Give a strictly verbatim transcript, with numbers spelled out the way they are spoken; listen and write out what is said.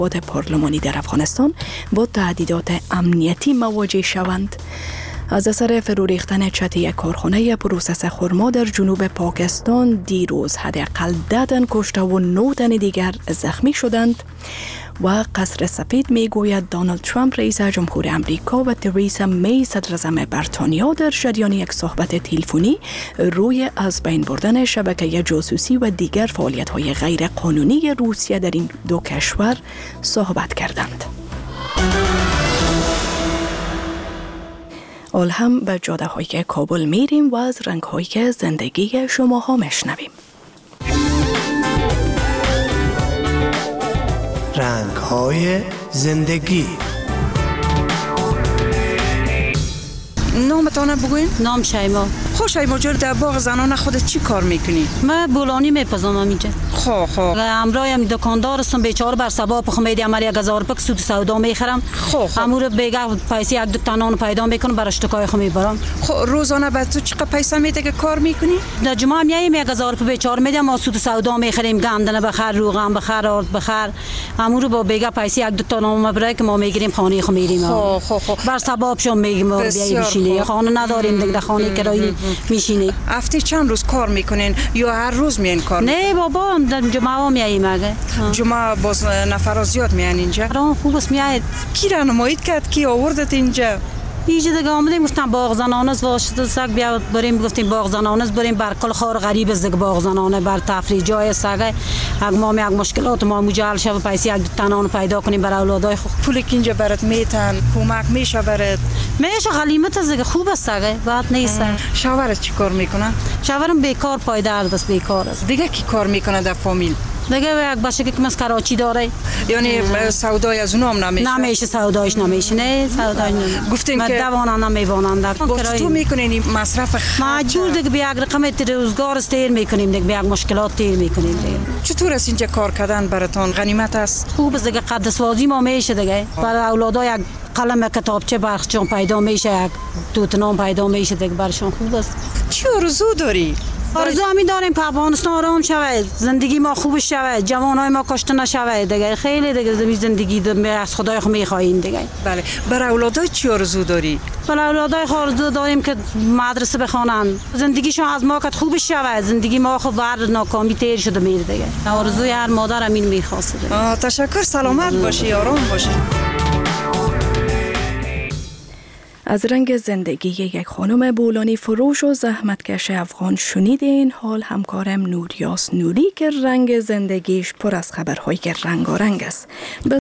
پارلمانی در افغانستان با تهدیدات امنیتی مواجه شوند. از اثر فرو ریختن چت یک کارخانه پروسس خرما در جنوب پاکستان دیروز حداقل ده تن کشته و نه تن دیگر زخمی شدند و قصر سفید میگوید دونالد ترامپ رئیس جمهور امریکا و تریسا می صدر اعظم بریتانیا در جریان یک صحبت تلفنی روی از بین بردن شبکه جاسوسی و دیگر فعالیت‌های غیر قانونی روسیه در این دو کشور صحبت کردند. حال هم به جاده های کابل میریم و از رنگ های زندگی شما ها میشنویم. رنگ های زندگی. نامتانه بگوین؟ نام شیما. خب شیما جان، در باغ زنانه خودت چی کار میکنی؟ من بولانی میپزم اینجا. خب خب امرای هم دکاندار هستم، بیچاره بر سبب خمید عمل یک هزار روپیه سود سودا میخرم. خب خب امور بیگه پیسه یک دو تنان پیدا میکنم برای اشتکای خو میبرم. خب روزانه بعد تو چقدر پیسه میده که کار میکنی؟ در جمعه هم میایم یک هزار روپیه بیچاره میدم، ما سود سودا میخریم، گندنه بخر، روغن بخر، آرد بخر. امور با بیگه پیسه یک دو تنان مبرای که ما میگیریم خانه خو میریم. خب خب خب بر سبب شما میگیم ما بیایم میشینیم، خانه نداریم دیگه، خانه کرایی میشینیم. هفته چند روز کار میکنین یا هر روز میین کار؟ نه بابا، در جمعه میاییم اگه. جمعه باز نفر زیاد میان اینجا؟ راه خوب است میاید. کی رانمایید کرد، کی آوردت اینجا؟ اینجا دیگه آمدیم گفتم باغ زنانه است واسه سگ بیا بریم، گفتیم باغ زنانه است بریم، بر کل خار غریب است دیگه باغ زنانه، بر تفریح جای است اگه اگه ما یک مشکلات ما مجال شب پیسه یک تنان پیدا کنیم برای اولادای خود. پول که اینجا برات میتن کمک میشه برات؟ میشه غلیمت است دیگه، خوب است اگه بعد نیست. شوهرت چی کار میکنه؟ شوهرم بیکار پایدار است، بیکار است. دیگه کی کار میکنه در فامیل؟ دیگه یک بچه که از کراچی داره، یعنی سودای از اونام نمیشه؟ نمیشه سودایش نمیشه. نه سودای نمیشه. گفتیم که دوانه نمیوانند. باز تو میکنین مصرف مجبور دیگه به یک رقم روزگار استیر میکنیم دیگه، به یک مشکلات تیر میکنیم دیگه. چطور است اینجا کار کردن براتون غنیمت است؟ خوب است دیگه، قدسوازی ما میشه دیگه، برای اولادای یک قلم کتابچه برخشون پیدا میشه، یک توتنام پیدا میشه دیگه، برشون خوب است. چی آرزو داری؟ آرزو همین داریم که افغانستان آرام شود، زندگی ما خوب شود، جوانای ما کشته نشود دیگه، خیلی دیگه زندگی از خدای خو میخوایم دیگه. بله. برای اولادای چی آرزو داری؟ برای اولادای آرزو داریم که مدرسه بخوانن، زندگیشون از ما که خوب شود، زندگی ما خو بر ناکامی تیر شده میره دیگه. آرزوی هر مادر همین میخواسته دیگه. تشکر، سلامت باشی، آرام باشی. از رنگ زندگی یک خانم بولانی فروش و زحمتکش افغان شنید. این حال همکارم نوریاس نوری که رنگ زندگیش پر از خبرهای رنگارنگ است.